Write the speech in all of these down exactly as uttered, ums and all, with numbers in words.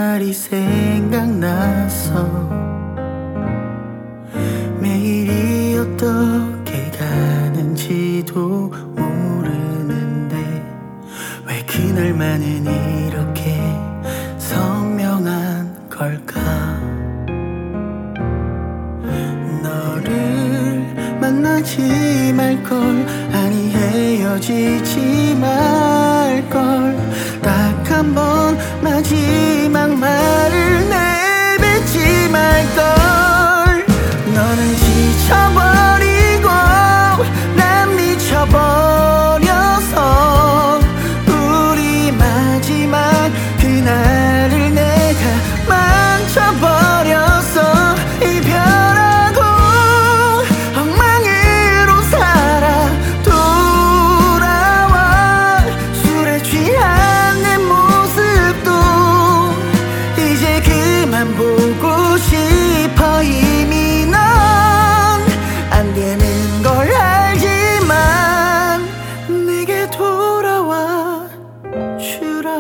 날이 생각나서 매일이 어떻게 가는지도 모르는데 왜 그날만은 이렇게 선명한 걸까? 너를 만나지 말걸, 아니 헤어지지 말걸, 딱 한 번 마지막 말을 내뱉지 말걸. 너는 지쳐버리고 난 미쳐버려서 우리 마지막 그날을 내가 망쳐버렸어. 이별하고 엉망으로 살아 돌아와 술에 취한 내 모습도 이제 그만 보고 싶어. 이미 넌 안 되는 걸 알지만 내게 돌아와 주라.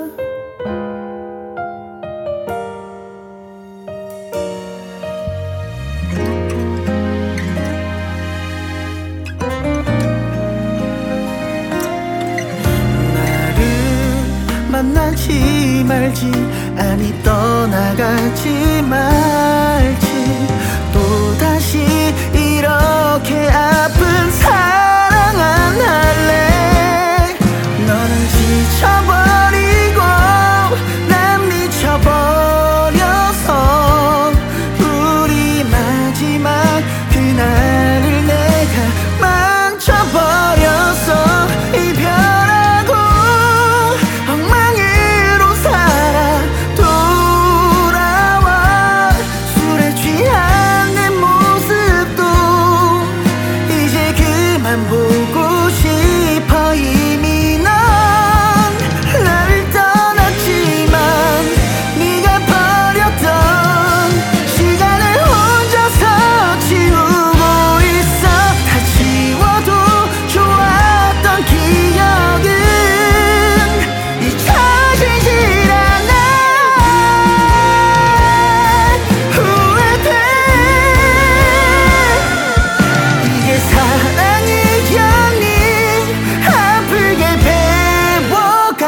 만나지 말지, 아니 떠나가지 말지, 또다시 이렇게 아픈 사랑 안 할래. 너는 지쳐버리고 난 미쳐버려서 우리 마지막 그날을 내가 망쳐버렸어. 이별하고 엉망으로 살아 돌아와 술에 취한 내 모습도 이제 그만 보고 싶어. 이미 넌 나를 떠났지만 네가 버렸던 시간을 혼자서 지우고 있어. 다 지워도 좋았던 기억은 잊혀지질 않아. 후회돼. 이게 사랑이었니? 아프게 배워가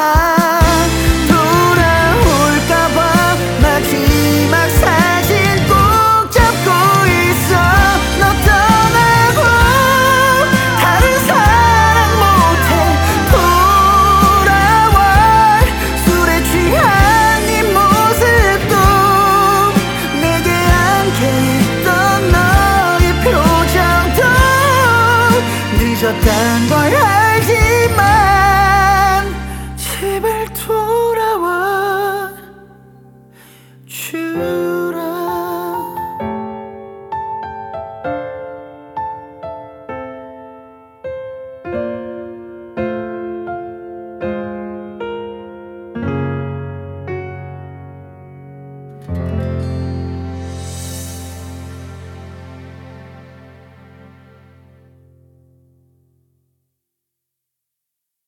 돌아올까봐 마지막 사진 꼭 잡고 있어. 너 떠나고 다른 사랑 못해 돌아와 술에 취한 네 모습도 내게 안겨있던 너의 표정도 늦었단 걸 알지만